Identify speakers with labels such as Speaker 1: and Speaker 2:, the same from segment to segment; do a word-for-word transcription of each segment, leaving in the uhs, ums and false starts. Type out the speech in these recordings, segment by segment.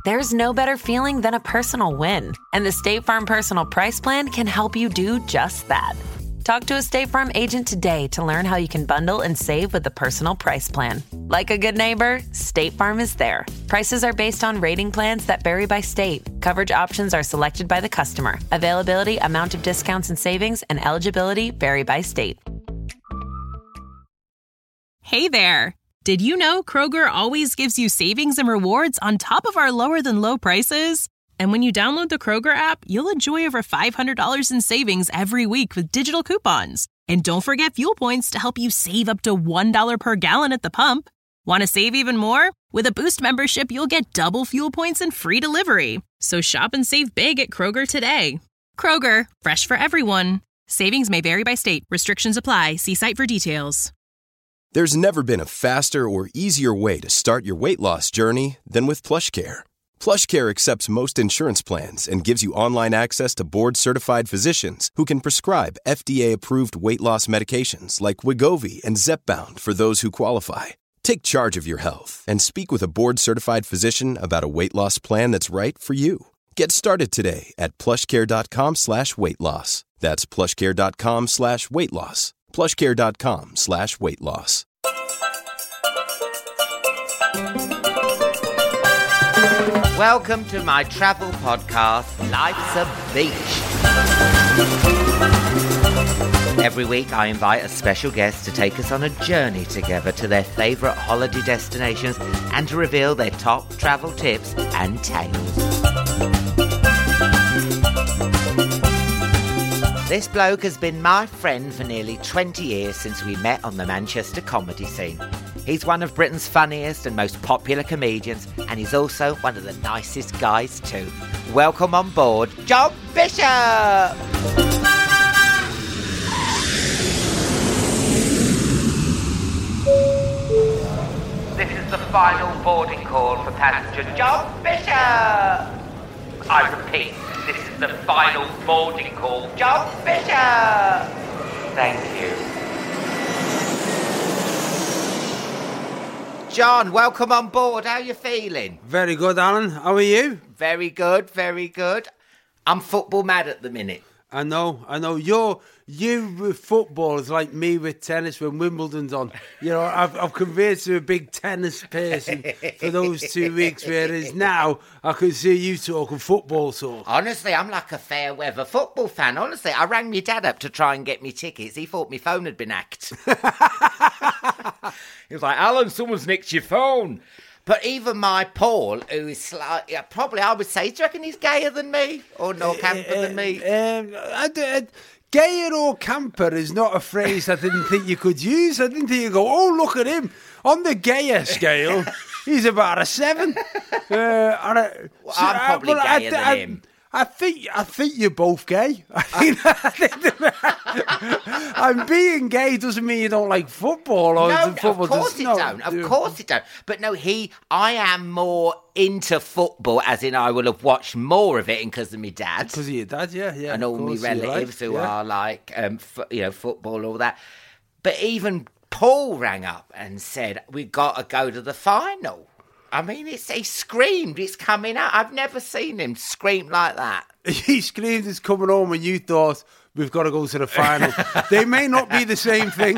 Speaker 1: There's no better feeling than a personal win. And the State Farm Personal Price Plan can help you do just that. Talk to a State Farm agent today to learn how you can bundle and save with the Personal Price Plan. Like a good neighbor, State Farm is there. Prices are based on rating plans that vary by state. Coverage options are selected by the customer. Availability, amount of discounts and savings, and eligibility vary by state.
Speaker 2: Hey there! Did you know Kroger always gives you savings and rewards on top of our lower-than-low prices? And when you download the Kroger app, you'll enjoy over five hundred dollars in savings every week with digital coupons. And don't forget fuel points to help you save up to one dollar per gallon at the pump. Want to save even more? With a Boost membership, you'll get double fuel points and free delivery. So shop and save big at Kroger today. Kroger, fresh for everyone. Savings may vary by state. Restrictions apply. See site for details.
Speaker 3: There's never been a faster or easier way to start your weight loss journey than with PlushCare. PlushCare accepts most insurance plans and gives you online access to board-certified physicians who can prescribe F D A-approved weight loss medications like Wegovy and Zepbound for those who qualify. Take charge of your health and speak with a board-certified physician about a weight loss plan that's right for you. Get started today at plushcare.com slash weight loss. That's plushcare.com slash weight loss. plushcare.com slash weight loss.
Speaker 4: Welcome to my travel podcast, Life's a Beach. Every week I invite a special guest to take us on a journey together to their favourite holiday destinations and to reveal their top travel tips and tales. This bloke has been my friend for nearly twenty years since we met on the Manchester comedy scene. He's one of Britain's funniest and most popular comedians, and he's also one of the nicest guys too. Welcome on board, John Bishop! This is the final boarding call for passenger John Bishop! I repeat, this is the final boarding call, John Bishop! Thank you. John, welcome on board. How are you feeling?
Speaker 5: Very good, Alan. How are you?
Speaker 4: Very good, very good. I'm football mad at the minute.
Speaker 5: I know, I know. You're, you with football is like me with tennis when Wimbledon's on. You know, I've, I've converted to a big tennis person for those two weeks, whereas now I can see you talking football talk.
Speaker 4: Honestly, I'm like a fair weather football fan. Honestly, I rang my dad up to try and get me tickets. He thought my phone had been hacked. He was like, Alan, someone's nicked your phone. But even my Paul, who is slightly, probably I would say, do you reckon he's gayer than me? Or no camper uh, uh, than me?
Speaker 5: Um, I, I, gayer or camper is not a phrase I didn't think you could use. I didn't think you go, oh, look at him. On the gayer scale, he's about a seven. Uh, and I,
Speaker 4: well, so, I'm probably uh, well, gayer I, than I, him.
Speaker 5: I think I think you're both gay. I think, I think and being gay doesn't mean you don't like football. Or
Speaker 4: no,
Speaker 5: football
Speaker 4: of course
Speaker 5: does,
Speaker 4: it
Speaker 5: no,
Speaker 4: don't. Of course it don't. But no, he, I am more into football, as in I will have watched more of it because of my dad.
Speaker 5: Because of your dad, yeah, yeah.
Speaker 4: And all my relatives like, who yeah. are like, um, f- you know, football, all that. But even Paul rang up and said, we've got to go to the final. I mean, it's, he screamed, it's coming out. I've never seen him scream like that.
Speaker 5: He screamed, it's coming home, and you thought, we've got to go to the final. They may not be the same thing.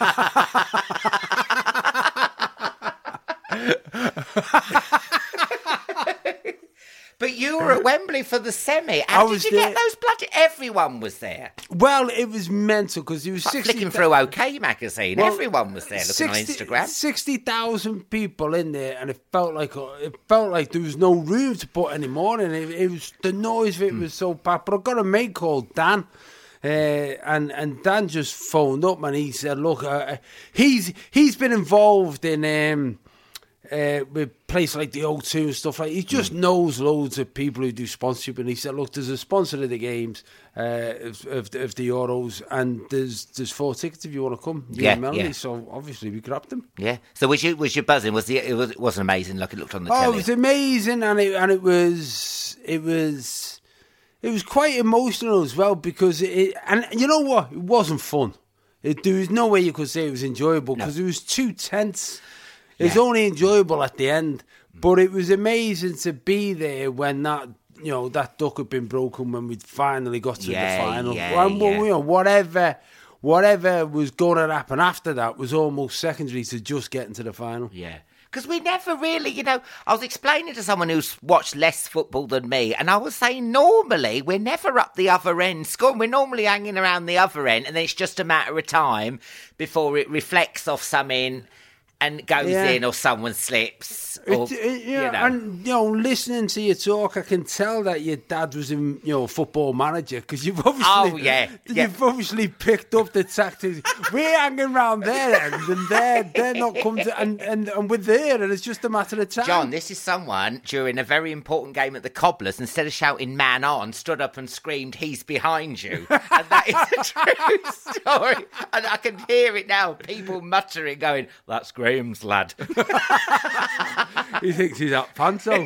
Speaker 4: But you were at Wembley for the semi. How did you there. get those bloody... Everyone was there.
Speaker 5: Well, it was mental because it was
Speaker 4: like
Speaker 5: sixty
Speaker 4: flicking through OK magazine. Well, everyone was there looking sixty, on Instagram.
Speaker 5: Sixty thousand people in there, and it felt like it felt like there was no room to put any more in. It, it was the noise of it mm. was so packed. But I've got a mate called Dan. Uh, and and Dan just phoned up and he said, "Look, uh, he's he's been involved in um, uh, with places like the O two and stuff like. He just mm. knows loads of people who do sponsorship." And he said, "Look, there's a sponsor of the games, uh, of, of, of the Euros, and there's there's four tickets if you want to come."
Speaker 4: Yeah,
Speaker 5: Melanie.
Speaker 4: yeah.
Speaker 5: So obviously we grabbed them.
Speaker 4: Yeah. So was you was you buzzing? Was the it was it wasn't amazing? Like it looked on the
Speaker 5: oh,
Speaker 4: telly.
Speaker 5: Oh, it was amazing, and it and it was it was. It was quite emotional as well because it, and you know what? It wasn't fun. It, there was no way you could say it was enjoyable because no. it was too tense. It was yeah. only enjoyable at the end. But it was amazing to be there when that, you know, that duck had been broken when we finally got to
Speaker 4: Yeah,
Speaker 5: the final.
Speaker 4: yeah,
Speaker 5: and,
Speaker 4: yeah.
Speaker 5: you know, whatever, whatever was going to happen after that was almost secondary to just getting to the final.
Speaker 4: Yeah. Because we never really, you know, I was explaining to someone who's watched less football than me, and I was saying normally we're never up the other end scoring. We're normally hanging around the other end, and then it's just a matter of time before it reflects off something and goes
Speaker 5: Yeah.
Speaker 4: in, or someone slips. Or,
Speaker 5: It, it, you know,
Speaker 4: you know.
Speaker 5: And, you know, listening to you talk, I can tell that your dad was a, you know, football manager, because you've obviously,
Speaker 4: Oh, yeah, yeah.
Speaker 5: you've obviously picked up the tactics. We're hanging around their end, and they're, they're not coming to, and, and, and we're there, and it's just a matter of time.
Speaker 4: John, this is someone during a very important game at the Cobblers, instead of shouting "man on," stood up and screamed, "he's behind you," and that is a true story. And I can hear it now, people muttering, going, "That's Graham's lad."
Speaker 5: He thinks he's at Panto.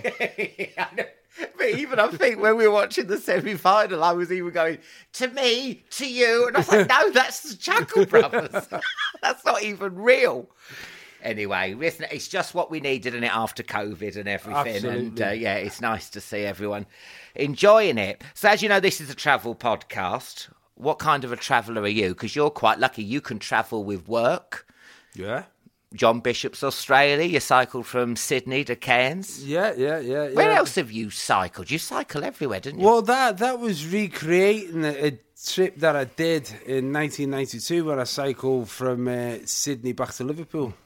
Speaker 4: I know. But even I think when we were watching the semi-final, I was even going, "To me, to you," and I was like, "No, that's the Chuckle Brothers. That's not even real." Anyway, listen, it's just what we needed in it after COVID and everything.
Speaker 5: Absolutely.
Speaker 4: And uh, yeah, it's nice to see everyone enjoying it. So as you know, this is a travel podcast. What kind of a traveller are you? Because you're quite lucky. You can travel with work.
Speaker 5: Yeah.
Speaker 4: John Bishop's Australia. You cycled from Sydney to Cairns.
Speaker 5: Yeah, yeah, yeah.
Speaker 4: Where
Speaker 5: yeah.
Speaker 4: else have you cycled? You cycle everywhere, didn't you?
Speaker 5: Well, that that was recreating a, a trip that I did in nineteen ninety-two when I cycled from uh, Sydney back to Liverpool.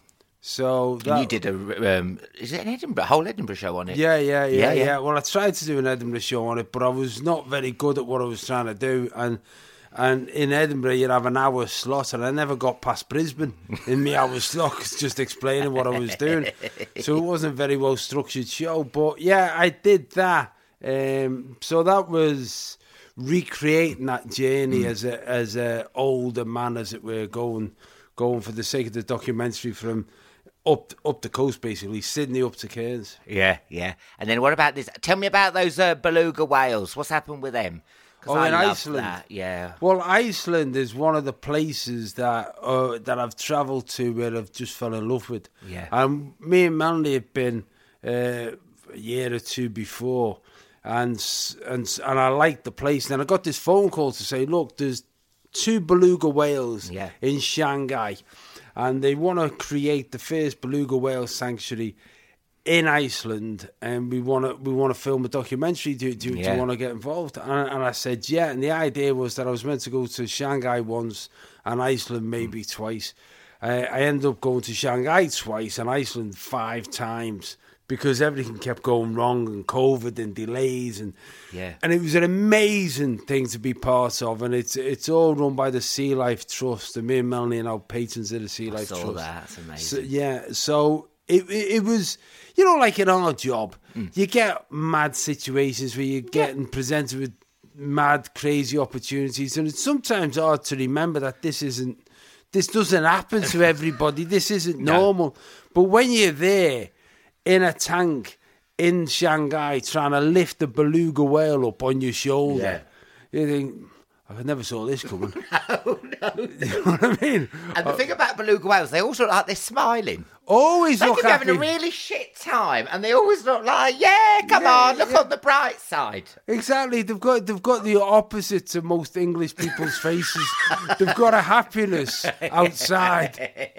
Speaker 5: So that,
Speaker 4: And you did a, um, is it an Edinburgh, whole Edinburgh show on it?
Speaker 5: Yeah, yeah, yeah,
Speaker 4: Yeah,
Speaker 5: yeah,
Speaker 4: yeah.
Speaker 5: Well, I tried to do an Edinburgh show on it, but I was not very good at what I was trying to do. And and in Edinburgh, you'd have an hour slot, and I never got past Brisbane in my hour slot, just explaining what I was doing. So it wasn't a very well structured show. But yeah, I did that. Um, so that was recreating that journey as a as a older man, as it were, going going for the sake of the documentary from up up the coast, basically Sydney up to Cairns.
Speaker 4: Yeah, yeah. And then what about this? Tell me about those uh, beluga whales. What's happened with them? 'Cause
Speaker 5: Oh,
Speaker 4: I
Speaker 5: in
Speaker 4: love
Speaker 5: Iceland?
Speaker 4: that, yeah.
Speaker 5: Well, Iceland is one of the places that uh, that I've travelled to where I've just fell in love with.
Speaker 4: Yeah.
Speaker 5: And me and Melanie had been uh, a year or two before, and s- and s- and I liked the place. And I got this phone call to say, look, there's two beluga whales
Speaker 4: Yeah.
Speaker 5: in Shanghai, and they want to create the first beluga whale sanctuary in Iceland, and we want to we want to film a documentary. Do, do, do
Speaker 4: Yeah.
Speaker 5: you want to get involved? And, and I said, yeah. And the idea was that I was meant to go to Shanghai once and Iceland maybe twice. Uh, I ended up going to Shanghai twice and Iceland five times because everything kept going wrong, and COVID and delays, and
Speaker 4: Yeah.
Speaker 5: and it was an amazing thing to be part of. And it's it's all run by the Sea Life Trust, and me and Melanie are now patrons of the Sea
Speaker 4: I
Speaker 5: Life
Speaker 4: saw
Speaker 5: Trust.
Speaker 4: that. That's amazing.
Speaker 5: So, yeah, so it, it it was, you know, like in our job,
Speaker 4: Mm.
Speaker 5: you get mad situations where you're getting presented with mad, crazy opportunities, and it's sometimes hard to remember that this isn't, this doesn't happen to everybody. This isn't
Speaker 4: No.
Speaker 5: normal. But when you're there in a tank in Shanghai trying to lift a beluga whale up on your shoulder, you think, I never saw this coming.
Speaker 4: Oh, no.
Speaker 5: You know what I mean?
Speaker 4: And the thing about beluga whales, they always look like they're smiling.
Speaker 5: Always
Speaker 4: They
Speaker 5: look
Speaker 4: could be having a
Speaker 5: happy.
Speaker 4: really shit time, and they always look like, yeah, come
Speaker 5: Yeah,
Speaker 4: on, look
Speaker 5: yeah.
Speaker 4: on the bright side.
Speaker 5: Exactly, they've got they've got the opposite to most English people's faces. They've got a happiness outside.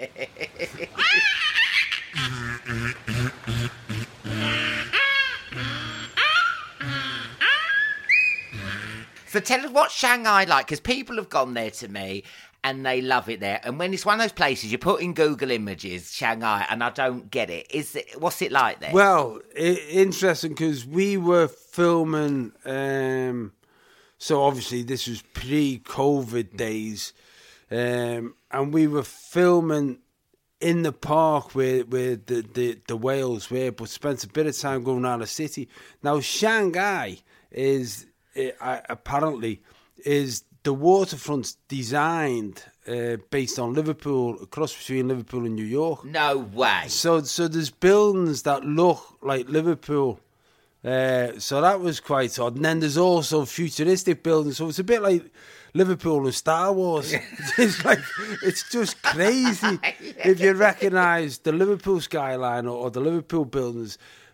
Speaker 4: So tell us what's Shanghai like, because people have gone there to me and they love it there. And when it's one of those places, you put in Google Images, Shanghai, and I don't get it. Is it what's it like there?
Speaker 5: Well, I- interesting because we were filming. Um, so obviously this was pre-COVID days, um, and we were filming in the park where where the, the, the whales were, but spent a bit of time going around the city. Now Shanghai is uh, apparently is the waterfront's designed uh, based on Liverpool, a cross between Liverpool and New York.
Speaker 4: No way.
Speaker 5: So, so there's buildings that look like Liverpool. Uh, so that was quite odd. And then there's also futuristic buildings. So it's a bit like Liverpool and Star Wars. It's like it's just crazy if you recognise the Liverpool skyline or, or the Liverpool buildings.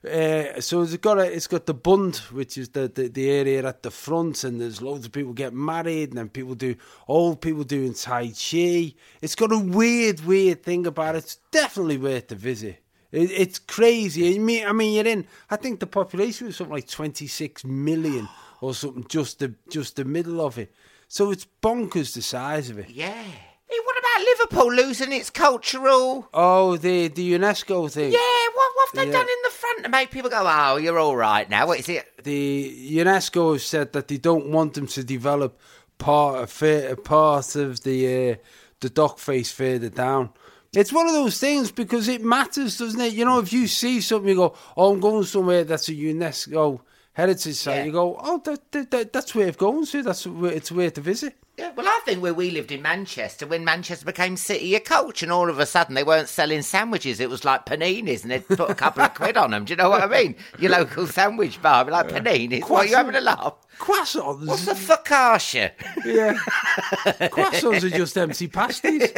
Speaker 5: Uh, so it's got a, it's got the Bund, which is the, the, the area at the front, and there's loads of people get married, and then people do old people doing Tai Chi. It's got a weird, weird thing about it. It's definitely worth the visit. It, it's crazy. I mean, I mean, you're in. I think the population was something like twenty-six million or something, just the just the middle of it. So it's bonkers the size of it.
Speaker 4: Yeah. Hey, what about Liverpool losing its cultural...
Speaker 5: Oh, the the UNESCO thing.
Speaker 4: Yeah, what, what have they
Speaker 5: Yeah.
Speaker 4: done in the front to make people go, oh, you're all right now? What is it?
Speaker 5: The UNESCO have said that they don't want them to develop part of, a part of the, uh, the dock face further down. It's one of those things because it matters, doesn't it? You know, if you see something, you go, oh, I'm going somewhere that's a UNESCO heritage site.
Speaker 4: Yeah.
Speaker 5: You go, oh, that, that, that, that's worth going to. That's where, it's worth to visit.
Speaker 4: Yeah, well, I think where we lived in Manchester, when Manchester became City of Culture, and all of a sudden they weren't selling sandwiches, it was like paninis, and they'd put a couple of quid on them. Do you know what I mean? Your local sandwich bar, like paninis. What, are you having a laugh?
Speaker 5: Croissants.
Speaker 4: What's a focaccia?
Speaker 5: Yeah. Croissants are just empty pasties.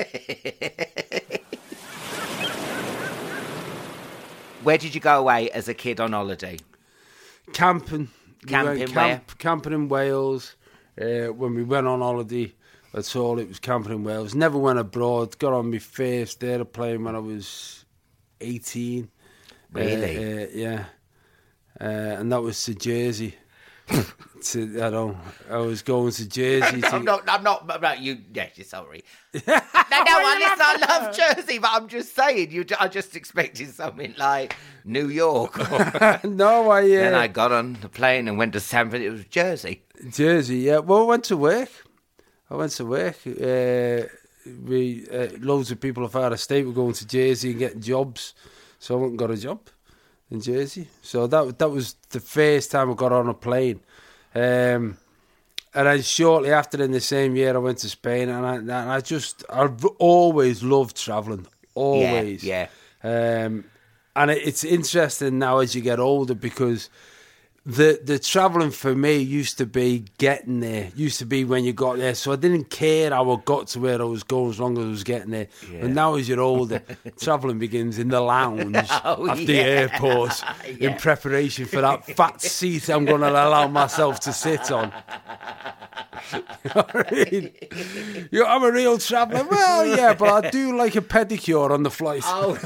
Speaker 4: Where did you go away as a kid on holiday?
Speaker 5: Camping. We
Speaker 4: Camping
Speaker 5: went
Speaker 4: where?
Speaker 5: camp, Camping in Wales. Uh, when we went on holiday, that's all. It was camping in Wales. Never went abroad. Got on my first aeroplane when I was eighteen.
Speaker 4: Really?
Speaker 5: Uh, uh, yeah. Uh, and that was to Jersey. to, I don't. I was going to Jersey. to,
Speaker 4: I'm not. I'm not. About you. Yeah, you're sorry. no, no. I, listen, I love Jersey, but I'm just saying. You. I just expected something like New York. Or,
Speaker 5: no, I. Uh,
Speaker 4: then I got on the plane and went to San Francisco. It was Jersey.
Speaker 5: Jersey, yeah. Well, I went to work. I went to work. Uh, we uh, loads of people of our estate were going to Jersey and getting jobs, so I went and got a job in Jersey. So that that was the first time I got on a plane. Um, and then shortly after, in the same year, I went to Spain, and I, and I just I've always loved travelling. Always,
Speaker 4: Yeah.
Speaker 5: yeah. Um, and it, it's interesting now as you get older because. The the travelling for me used to be getting there, used to be when you got there. So I didn't care how I got to where I was going as long as I was getting there.
Speaker 4: Yeah.
Speaker 5: And now as you're older, travelling begins in the lounge
Speaker 4: Oh,
Speaker 5: at
Speaker 4: yeah.
Speaker 5: the airport
Speaker 4: Yeah.
Speaker 5: in preparation for that fat seat I'm going to allow myself to sit on. You know what I mean? You know, I'm a real traveller. Well, yeah, but I do like a pedicure on the flight.
Speaker 4: Oh.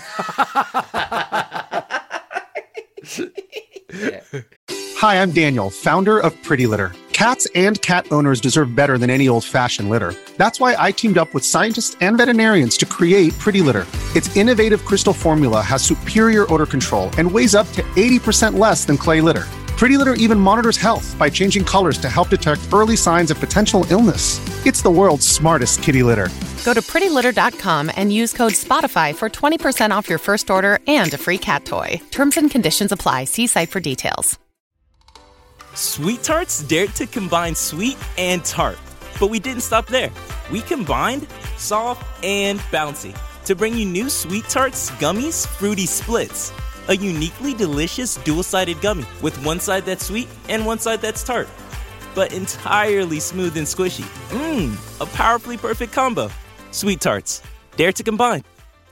Speaker 4: Yeah.
Speaker 6: Hi, I'm Daniel, founder of Pretty Litter. Cats and cat owners deserve better than any old-fashioned litter. That's why I teamed up with scientists and veterinarians to create Pretty Litter. Its innovative crystal formula has superior odor control and weighs up to eighty percent less than clay litter. Pretty Litter even monitors health by changing colors to help detect early signs of potential illness. It's the world's smartest kitty litter.
Speaker 7: Go to pretty litter dot com and use code SPOTIFY for twenty percent off your first order and a free cat toy. Terms and conditions apply. See site for details.
Speaker 8: Sweet Tarts dared to combine sweet and tart. But we didn't stop there. We combined soft and bouncy to bring you new Sweet Tarts Gummies Fruity Splits. A uniquely delicious dual-sided gummy with one side that's sweet and one side that's tart. But entirely smooth and squishy. Mmm, a powerfully perfect combo. Sweet Tarts. Dare to combine.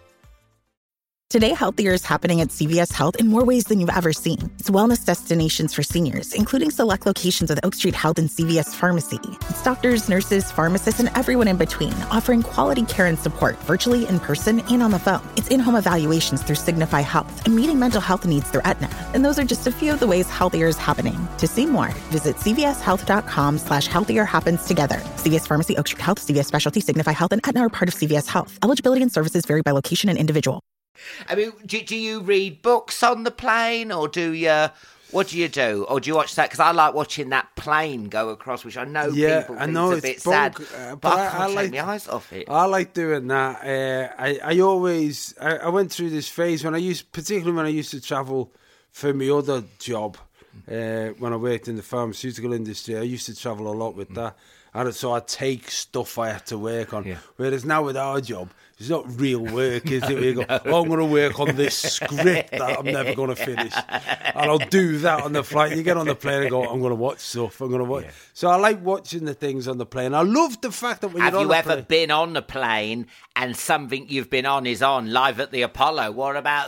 Speaker 9: Today, healthier is happening at C V S Health in more ways than you've ever seen. It's wellness destinations for seniors, including select locations of the Oak Street Health and C V S Pharmacy. It's doctors, nurses, pharmacists, and everyone in between, offering quality care and support virtually, in person, and on the phone. It's in-home evaluations through Signify Health and meeting mental health needs through Aetna. And those are just a few of the ways healthier is happening. To see more, visit cvshealth.com slash healthier happens together. C V S Pharmacy, Oak Street Health, C V S Specialty, Signify Health, and Aetna are part of C V S Health. Eligibility and services vary by location and individual.
Speaker 4: I mean, do, do you read books on the plane, or do you? What do you do, or do you watch that? Because I like watching that plane go across, which I know
Speaker 5: Yeah,
Speaker 4: people
Speaker 5: I
Speaker 4: think
Speaker 5: know
Speaker 4: is a
Speaker 5: it's
Speaker 4: bit
Speaker 5: bunk,
Speaker 4: sad,
Speaker 5: uh,
Speaker 4: but,
Speaker 5: but
Speaker 4: I
Speaker 5: I-
Speaker 4: can't
Speaker 5: I
Speaker 4: take
Speaker 5: like-
Speaker 4: my eyes off it.
Speaker 5: I like doing that. Uh, I I always I, I went through this phase when I used, particularly when I used to travel for my other job. Uh, when I worked in the pharmaceutical industry, I used to travel a lot with that, and so I'd take stuff I had to work on.
Speaker 4: Yeah.
Speaker 5: Whereas now with our job, it's not real work, is it? We go, oh, I'm going to work on this script that I'm never going to finish, and I'll do that on the flight. You get on the plane and go, I'm going to watch stuff. I'm going to watch.
Speaker 4: Yeah.
Speaker 5: So I like watching the things on the plane. I love the fact that when
Speaker 4: Have
Speaker 5: you're on
Speaker 4: you
Speaker 5: the
Speaker 4: ever
Speaker 5: plane,
Speaker 4: been on the plane and something you've been on is on live at the Apollo? What about that?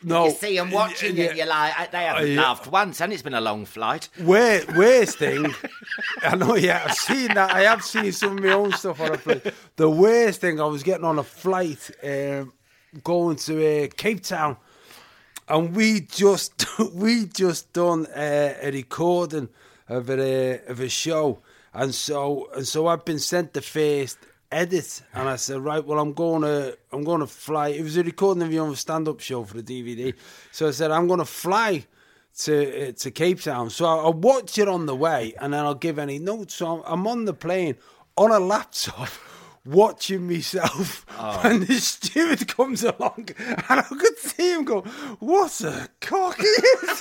Speaker 5: no.
Speaker 4: You see them watching
Speaker 5: Yeah.
Speaker 4: it, you're like, they haven't
Speaker 5: Yeah.
Speaker 4: laughed once, and it's been a long flight.
Speaker 5: Worst, worst thing, I know, yeah, I've seen that. I have seen some of my own stuff on a flight. The worst thing, I was getting on a flight um, going to uh, Cape Town, and we just we just done uh, a recording of a of a show, and so and so I've been sent the first edit, and I said, right, well, I'm going to I'm going to fly. It was a recording of your own stand-up show for the D V D, so I said I'm going to fly to uh, to Cape Town. So I'll, I'll watch it on the way, and then I'll give any notes. So I'm, I'm on the plane on a laptop, watching myself,
Speaker 4: Oh.
Speaker 5: and the steward comes along, and I could see him go, "What a cock he is!"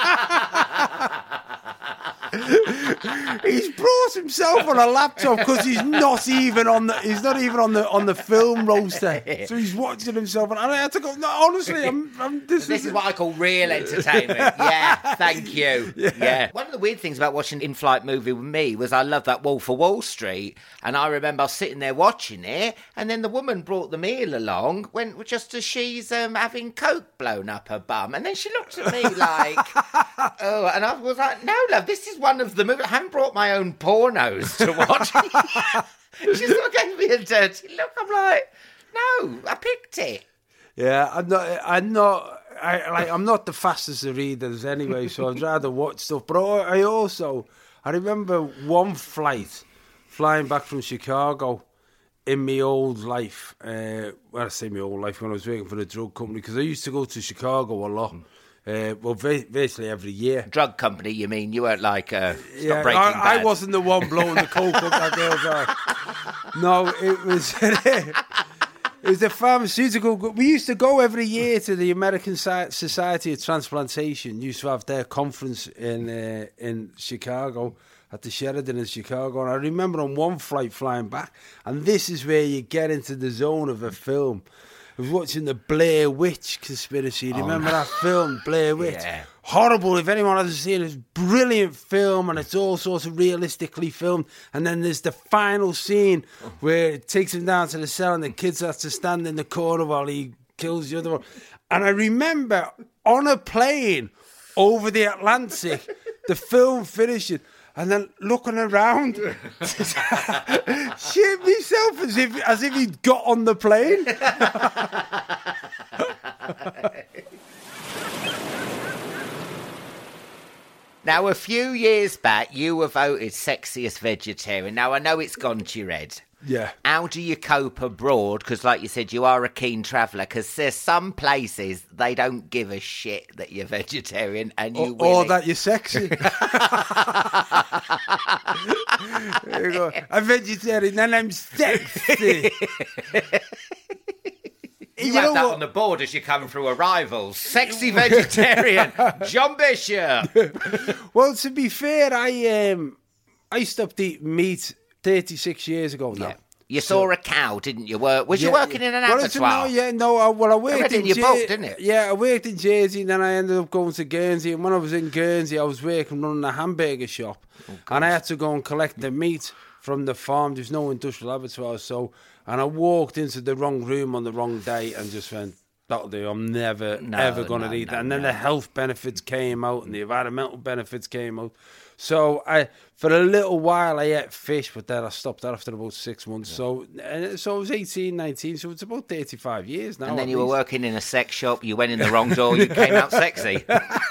Speaker 5: He's brought himself on a laptop because he's not even on the he's not even on the on the film roster. So he's watching himself, and I had to go. No, honestly, I'm, I'm this,
Speaker 4: This is what I call real entertainment. Yeah, thank you. Yeah.
Speaker 5: Yeah.
Speaker 4: One of the weird things about watching an in-flight movie with me was I love that Wolf of Wall Street, and I remember I was sitting there watching it, and then the woman brought the meal along, went just as she's um, having coke blown up her bum, and then she looked at me like, oh, and I was like, no, love, this is one of the movies. I haven't brought my own pornos to watch. She sort of gave me a dirty look. I'm like, no, I picked it.
Speaker 5: Yeah, I'm not. I'm not. I like. I'm not the fastest of readers anyway, so I'd rather watch stuff. But I I also, I remember one flight flying back from Chicago in my old life. Uh, well, I say my old life when I was working for the drug company, because I used to go to Chicago a lot. Uh, well, va- basically every year.
Speaker 4: Drug company, you mean? You weren't like uh, it's
Speaker 5: Yeah,
Speaker 4: not Breaking
Speaker 5: I,
Speaker 4: Bad.
Speaker 5: I wasn't the one blowing the coke up that girl's eye. No, it was it was the pharmaceutical. We used to go every year to the American Society of Transplantation. Used to have their conference in uh, in Chicago at the Sheraton in Chicago, and I remember on one flight flying back, and this is where you get into the zone of a film. I was watching the Blair Witch Conspiracy. Do you remember that film, Blair Witch?
Speaker 4: Yeah.
Speaker 5: Horrible. If anyone hasn't seen it, it's a brilliant film, and it's all sorts of realistically filmed. And then there's the final scene where it takes him down to the cell, and the kids have to stand in the corner while he kills the other one. And I remember on a plane over the Atlantic, the film finishing, and then looking around, shit myself as if as if he'd got on the plane.
Speaker 4: Now, a few years back, you were voted sexiest vegetarian. Now, I know it's gone to your head.
Speaker 5: Yeah.
Speaker 4: How do you cope abroad? Because, like you said, you are a keen traveller. Because there's some places they don't give a shit that you're vegetarian, and you
Speaker 5: Or, or
Speaker 4: will
Speaker 5: that you're sexy. There you go. I'm vegetarian and I'm sexy.
Speaker 4: You,
Speaker 5: You
Speaker 4: have
Speaker 5: know
Speaker 4: that
Speaker 5: what?
Speaker 4: on the board as you come through arrivals. Sexy vegetarian, John Bishop.
Speaker 5: Well, to be fair, I um, I stopped eating meat thirty-six years ago now.
Speaker 4: Yeah. You saw a cow, didn't you? Were- Was you
Speaker 5: Yeah,
Speaker 4: working in an
Speaker 5: well, it's-
Speaker 4: abattoir?
Speaker 5: No, yeah, no. I, well, I worked
Speaker 4: read it
Speaker 5: in
Speaker 4: in your
Speaker 5: Jer-
Speaker 4: book, didn't it?
Speaker 5: Yeah, I worked in Jersey, and then I ended up going to Guernsey. And when I was in Guernsey, I was working running a hamburger shop, and I had to go and collect the meat from the farm. There's no industrial abattoir, so and I walked into the wrong room on the wrong day and just went, that'll do. I'm never,
Speaker 4: No,
Speaker 5: ever going to
Speaker 4: no,
Speaker 5: eat
Speaker 4: no,
Speaker 5: that. And then
Speaker 4: no.
Speaker 5: the health benefits came out and the environmental benefits came out. So I, for a little while, I ate fish, but then I stopped that after about six months. So, and so I was eighteen, nineteen, so it's about thirty-five years now.
Speaker 4: And then
Speaker 5: at
Speaker 4: you were
Speaker 5: least.
Speaker 4: working in a sex shop, you went in the wrong door, you came out sexy.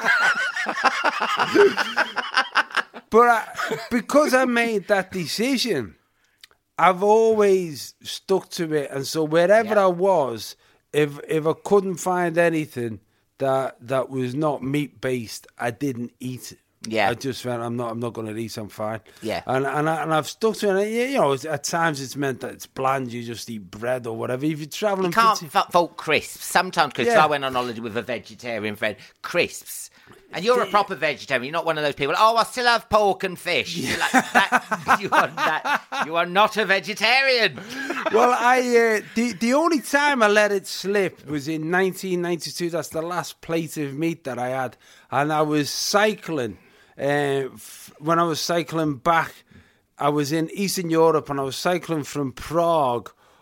Speaker 5: But I, because I made that decision, I've always stuck to it. And so wherever
Speaker 4: Yeah.
Speaker 5: I was, if if I couldn't find anything that that was not meat based, I didn't eat it.
Speaker 4: Yeah.
Speaker 5: I just went, I'm not I'm not going to eat, I'm fine.
Speaker 4: Yeah.
Speaker 5: And and, I, and I've stuck to it. You know, at times it's meant that it's bland, you just eat bread or whatever. If you're travelling...
Speaker 4: You can't
Speaker 5: for-
Speaker 4: f- fault crisps. Sometimes, because
Speaker 5: Yeah.
Speaker 4: I went on holiday with a vegetarian friend, crisps. And you're a proper vegetarian. You're not one of those people, oh, I still have pork and fish. You're like, that, you, are that, you are not a vegetarian.
Speaker 5: Well, I uh, the the only time I let it slip was in nineteen ninety-two. That's the last plate of meat that I had, and I was cycling. Uh, f- when I was cycling back, I was in Eastern Europe, and I was cycling from Prague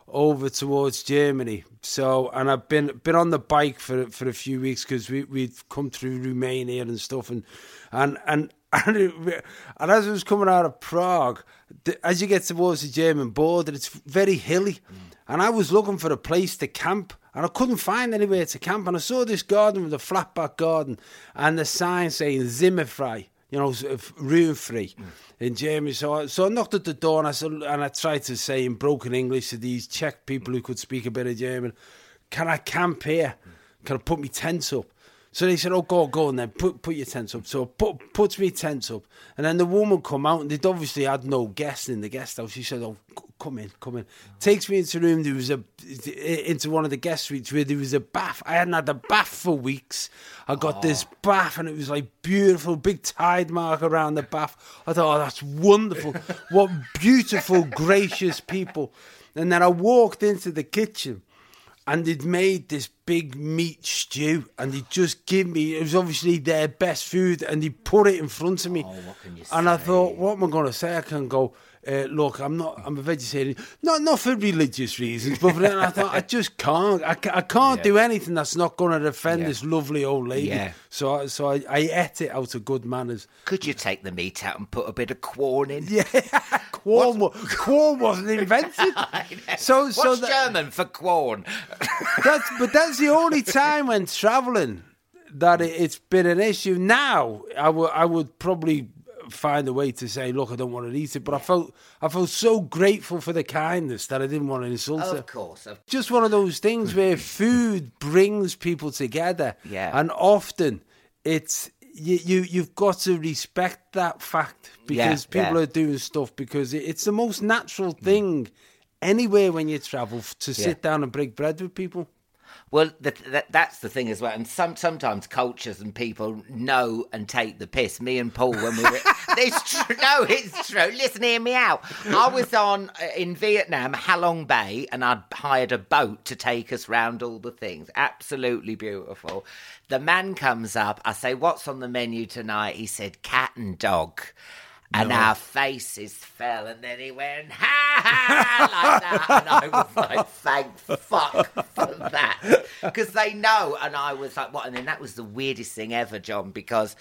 Speaker 5: over towards Germany. So, and I've been been on the bike for for a few weeks because we we'd come through Romania and stuff, and and and and, it, and as I was coming out of Prague, the, as you get towards the German border, it's very hilly, mm. and I was looking for a place to camp. And I couldn't find anywhere to camp. And I saw this garden with a flat back garden and the sign saying Zimmerfrei, you know, room free mm. in German. So I, so I knocked at the door and I, said, and I tried to say in broken English to these Czech people who could speak a bit of German, can I camp here? Can I put my tents up? So they said, oh, go, go, and then put put your tents up. So I put, puts me tents up. And then the woman come out, and they'd obviously had no guest in the guest house. She said, oh, come in, come in. Takes me into the room. There was a into one of the guest suites where there was a bath. I hadn't had a bath for weeks. I got oh. this bath, and it was like beautiful, big tide mark around the bath. I thought, oh, that's wonderful. What beautiful, gracious people. And then I walked into the kitchen, and they'd made this big meat stew, and they'd just give me, it was obviously their best food, and they put it in front of me.
Speaker 4: Oh, what can you
Speaker 5: and
Speaker 4: say?
Speaker 5: I thought, what am I going to say? I can go, uh, look, I'm not, I'm a vegetarian. Not not for religious reasons, but for then I thought, I just can't. I, I can't yeah. do anything that's not going to offend yeah. this lovely old lady. Yeah. So, I, so I, I ate it out of good manners.
Speaker 4: Could you take the meat out and put a bit of corn in?
Speaker 5: Yeah, corn, corn wasn't invented. So,
Speaker 4: What's
Speaker 5: so that,
Speaker 4: German for corn?
Speaker 5: That's, but that's the only time when travelling that it, it's been an issue. Now, I would I would probably find a way to say, look, I don't want to eat it, but I felt I felt so grateful for the kindness that I didn't want to insult her.
Speaker 4: Of course. Of-
Speaker 5: Just one of those things where food brings people together.
Speaker 4: Yeah.
Speaker 5: And often it's you, you you've got to respect that fact because
Speaker 4: yeah,
Speaker 5: people
Speaker 4: yeah.
Speaker 5: are doing stuff because it, it's the most natural thing anywhere when you travel to sit yeah. down and break bread with people.
Speaker 4: Well, the, that, that's the thing as well. And some sometimes cultures and people know and take the piss. Me and Paul, when we were... it's true. No, it's true. Listen, hear me out. I was on uh, in Vietnam, Halong Bay, and I'd hired a boat to take us round all the things. Absolutely beautiful. The man comes up. I say, what's on the menu tonight? He said, cat and dog. And no. our faces fell, and then he went, ha, ha, like that. And I was like, thank fuck for that. Because they know. And I was like, what? And then that was the weirdest thing ever, John, because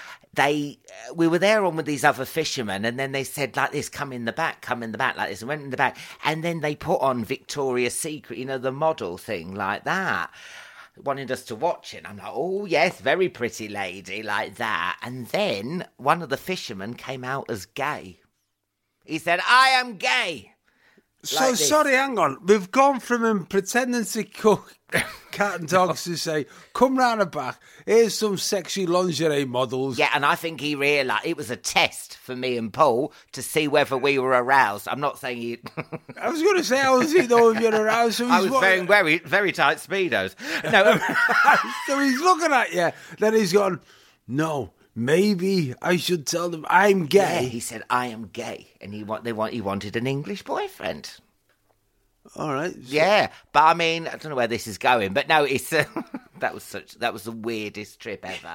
Speaker 4: they, we were there on with these other fishermen, and then they said, like this, come in the back, come in the back, like this, and went in the back. And then they put on Victoria's Secret, you know, the model thing, like that. Wanted us to watch it. I'm like, oh, yes, very pretty lady, like that. And then one of the fishermen came out as gay. He said, I am gay.
Speaker 5: So,
Speaker 4: like
Speaker 5: sorry, hang on. We've gone from him pretending to cook cat and dogs to say, come round the back, here's some sexy lingerie models.
Speaker 4: Yeah, and I think he realised it was a test for me and Paul to see whether we were aroused. I'm not saying he...
Speaker 5: I was going to say, I was you know if you're aroused. So he's
Speaker 4: I was
Speaker 5: what...
Speaker 4: wearing very, very tight Speedos. No.
Speaker 5: So he's looking at you. Then he's gone, no, maybe I should tell them I'm gay.
Speaker 4: Yeah, he said, I am gay. And he want, they want, he wanted an English boyfriend.
Speaker 5: All right. So...
Speaker 4: Yeah, but I mean, I don't know where this is going, but no, it's uh, that was such that was the weirdest trip ever.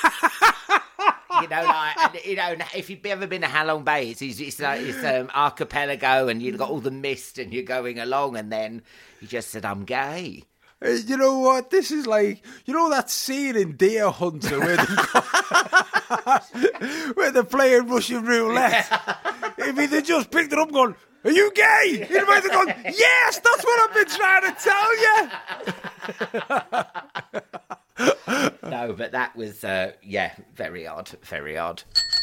Speaker 4: You know, like you know, if you've ever been to Halong Bay, it's it's like it's um, archipelago, and you've got all the mist, and you're going along, and then he just said, "I'm gay."
Speaker 5: Hey, you know what? This is like, you know that scene in Deer Hunter where they're, where they're playing Russian roulette. Yeah. If he'd have just picked it up, and gone, are you gay? He'd have gone, yes, that's what I've been trying to tell you.
Speaker 4: No, but that was, uh, yeah, very odd, very odd.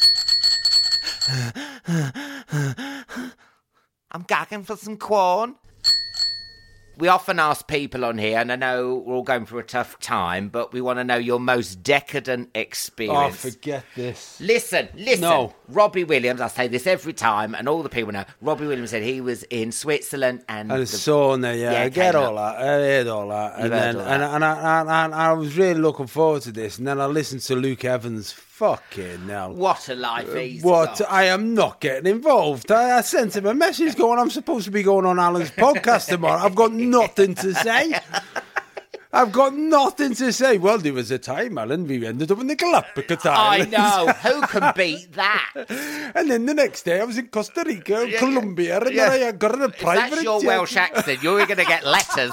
Speaker 4: I'm gagging for some corn. We often ask people on here, and I know we're all going through a tough time, but we want to know your most decadent experience.
Speaker 5: Oh, forget this.
Speaker 4: Listen, listen.
Speaker 5: No.
Speaker 4: Robbie Williams, I say this every time, and all the people know, Robbie Williams said he was in Switzerland and...
Speaker 5: And
Speaker 4: the
Speaker 5: sauna, yeah,
Speaker 4: yeah
Speaker 5: I get all
Speaker 4: up.
Speaker 5: that. I heard all that.
Speaker 4: You've
Speaker 5: and then,
Speaker 4: heard all
Speaker 5: and,
Speaker 4: that.
Speaker 5: and, I, and, I, and I was really looking forward to this, and then I listened to Luke Evans. Fucking hell.
Speaker 4: What a life he's
Speaker 5: What?
Speaker 4: got.
Speaker 5: I am not getting involved. I, I sent him a message going, I'm supposed to be going on Alan's podcast tomorrow. I've got nothing to say. I've got nothing to say. Well, there was a time, Alan, we ended up in the Galapagos Islands.
Speaker 4: I know. Who can beat that?
Speaker 5: And then the next day I was in Costa Rica,
Speaker 4: Yeah,
Speaker 5: Colombia, and
Speaker 4: yeah.
Speaker 5: then I got in a
Speaker 4: If
Speaker 5: private
Speaker 4: that's your
Speaker 5: jet.
Speaker 4: Welsh accent, you're going to get letters.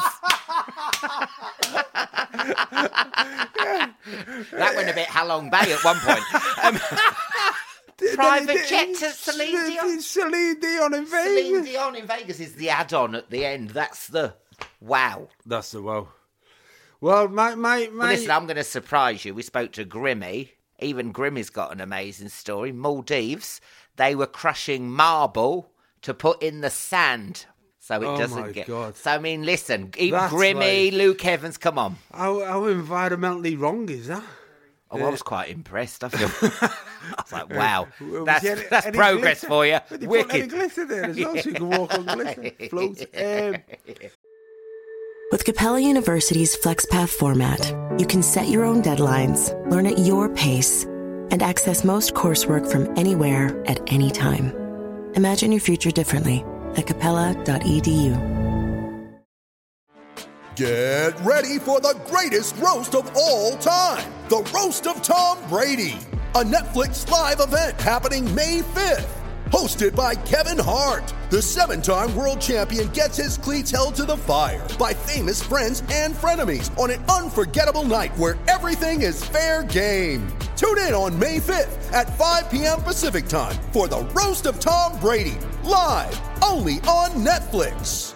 Speaker 4: That went a bit Halong Bay at one point. Um, private jet to Celine Dion.
Speaker 5: Celine Dion in Vegas.
Speaker 4: Celine Dion in Vegas is the add-on at the end. That's the wow.
Speaker 5: That's the wow. Well, my... my, my...
Speaker 4: Well, listen, I'm going to surprise you. We spoke to Grimmy. Even Grimmy's got an amazing story. Maldives, they were crushing marble to put in the sand so it
Speaker 5: Oh,
Speaker 4: doesn't
Speaker 5: my
Speaker 4: get...
Speaker 5: God.
Speaker 4: So, I mean, listen, even
Speaker 5: That's
Speaker 4: Grimmy,
Speaker 5: like-
Speaker 4: Luke Evans, come on.
Speaker 5: How, how environmentally wrong is that?
Speaker 4: Oh, I was quite impressed. I feel. I was like, wow,
Speaker 5: Was
Speaker 4: that's
Speaker 5: there any-
Speaker 4: that's
Speaker 5: any
Speaker 4: progress
Speaker 5: glitter?
Speaker 4: for you.
Speaker 5: But they put any
Speaker 4: Wicked.
Speaker 5: glitter there as well, so you can walk on glitter. Float. Um,
Speaker 10: With Capella University's FlexPath format, you can set your own deadlines, learn at your pace, and access most coursework from anywhere at any time. Imagine your future differently at capella dot e d u.
Speaker 11: Get ready for the greatest roast of all time, the Roast of Tom Brady, a Netflix live event happening May fifth. Hosted by Kevin Hart, the seven-time world champion gets his cleats held to the fire by famous friends and frenemies on an unforgettable night where everything is fair game. Tune in on May fifth at five p.m. Pacific time for the Roast of Tom Brady, live only on Netflix.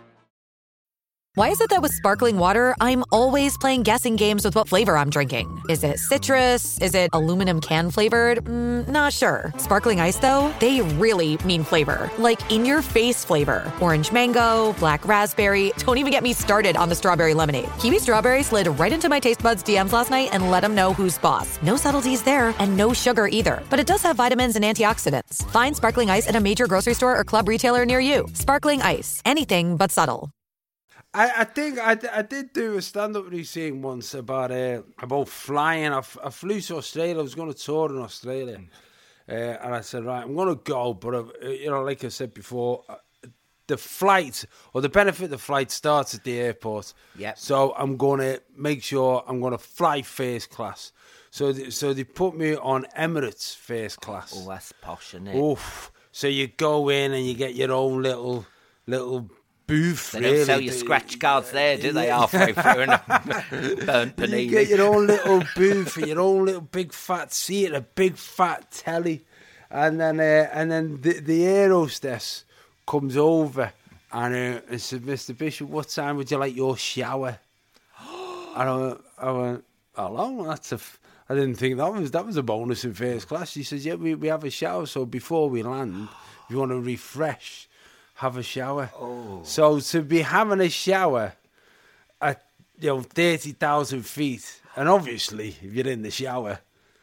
Speaker 12: Why is it that with sparkling water, I'm always playing guessing games with what flavor I'm drinking? Is it citrus? Is it aluminum can flavored? Mm, not sure. Sparkling ice, though, they really mean flavor. Like in-your-face flavor. Orange mango, black raspberry. Don't even get me started on the strawberry lemonade. Kiwi Strawberry slid right into my taste buds D Ms last night and let them know who's boss. No subtleties there, and no sugar either. But it does have vitamins and antioxidants. Find Sparkling Ice at a major grocery store or club retailer near you. Sparkling Ice. Anything but subtle.
Speaker 5: I, I think I, I did do a stand-up routine once about uh, about flying. I, f- I flew to Australia. I was going to tour in Australia. Uh, and I said, right, I'm going to go. But, uh, you know, like I said before, uh, the flight, or the benefit of the flight starts at the airport.
Speaker 4: Yep.
Speaker 5: So I'm going to make sure I'm going to fly first class. So, th- so they put me on Emirates first class.
Speaker 4: Oh, that's posh, isn't it?
Speaker 5: Oof. So you go in and you get your own little little booth.
Speaker 4: They
Speaker 5: really.
Speaker 4: don't sell you scratch cards there, do they, halfway through? And burnt panini.
Speaker 5: You get your own little booth, your own little big fat seat, a big fat telly, and then uh, and then the, the air hostess comes over and, uh, and said, "Mister Bishop, what time would you like your shower?" And I went, I went, "Hello, that's a." F-. I didn't think that was that was a bonus in first class. She says, "Yeah, we we have a shower, so before we land, if you want to refresh, have a shower."
Speaker 4: Oh.
Speaker 5: So to be having a shower at, you know, thirty thousand feet, and obviously if you're in the shower,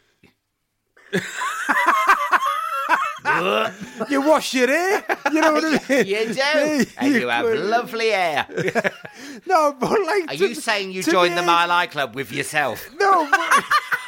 Speaker 5: you wash your hair. You know what I mean?
Speaker 4: You do, and you have lovely hair.
Speaker 5: No, but like,
Speaker 4: Are
Speaker 5: to,
Speaker 4: you saying you
Speaker 5: to
Speaker 4: joined
Speaker 5: be
Speaker 4: the
Speaker 5: a-
Speaker 4: Mile High Club with yourself?
Speaker 5: No, but,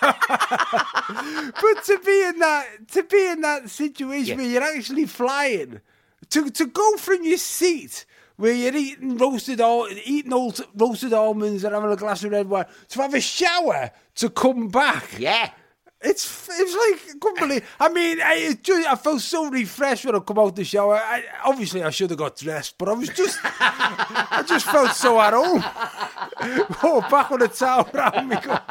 Speaker 5: but to be in that to be in that situation
Speaker 4: Yeah.
Speaker 5: where you're actually flying, to to go from your seat where you're eating roasted al- eating old roasted almonds and having a glass of red wine, to have a shower to come back.
Speaker 4: Yeah.
Speaker 5: It's it's like, I couldn't believe. I mean, I, it just, I felt so refreshed when I come out the shower. I, obviously, I should have got dressed, but I was just, I just felt so at home. Oh, back on the towel around me. Go.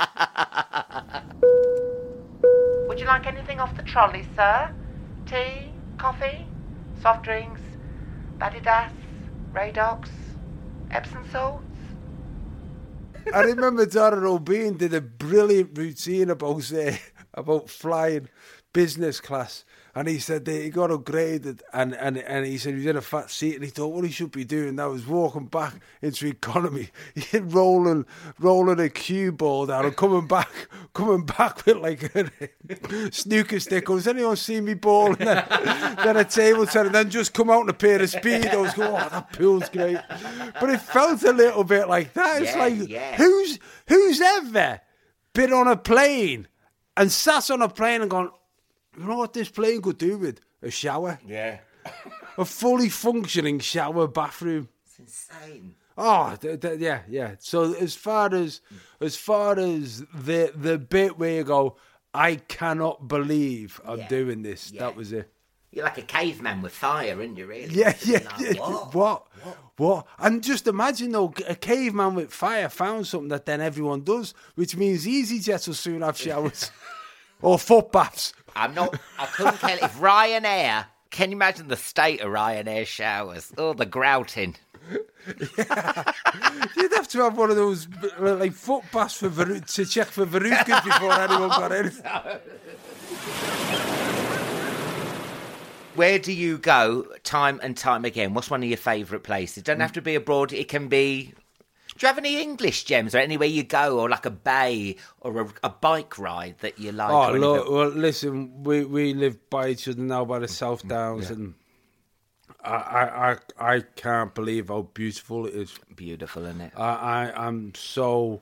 Speaker 13: Would you like anything off the trolley, sir? Tea, coffee, soft drinks, Badidas, Radox, Epsom salts?
Speaker 5: I remember Darren O'Bean did a brilliant routine about uh, about flying business class, and he said that he got upgraded, and, and, and he said he was in a fat seat, and he thought what he should be doing now is walking back into economy, rolling rolling a cue ball down and coming back coming back with like a snooker stick. Has anyone seen me ball? And then, then a table tennis, and then just come out in a pair of Speedos. Go, oh, that pool's great. But it felt a little bit like that. It's
Speaker 4: Yeah,
Speaker 5: like,
Speaker 4: yeah.
Speaker 5: who's who's ever been on a plane and sat on a plane and gone, you know what this plane could do with? A shower.
Speaker 4: Yeah.
Speaker 5: A fully functioning shower bathroom.
Speaker 4: It's insane.
Speaker 5: Oh, th- th- yeah, yeah. So as far as as far as the the bit where you go, I cannot believe I'm
Speaker 4: Yeah.
Speaker 5: doing this.
Speaker 4: Yeah.
Speaker 5: That was it.
Speaker 4: You're like a caveman with fire, aren't you, really?
Speaker 5: Yeah, yeah,
Speaker 4: Like,
Speaker 5: yeah.
Speaker 4: what?
Speaker 5: What? What? And just imagine though, a caveman with fire found something that then everyone does, which means EasyJet will soon have showers or foot baths.
Speaker 4: I'm not, I couldn't tell if Ryanair, can you imagine the state of Ryanair showers? Oh, the grouting.
Speaker 5: You'd have to have one of those uh, like foot baths for ver- to check for verrucas before anyone got in.
Speaker 4: Where do you go time and time again? What's one of your favourite places? It doesn't have to be abroad. It can be... Do you have any English gems or anywhere you go, or like a bay or a, a bike ride that you like?
Speaker 5: Oh,
Speaker 4: or
Speaker 5: look,
Speaker 4: anything?
Speaker 5: well, listen, we, we live by each other now by the South Downs,
Speaker 4: Yeah.
Speaker 5: and I, I I I can't believe how beautiful it is.
Speaker 4: Beautiful, isn't it?
Speaker 5: I, I I'm so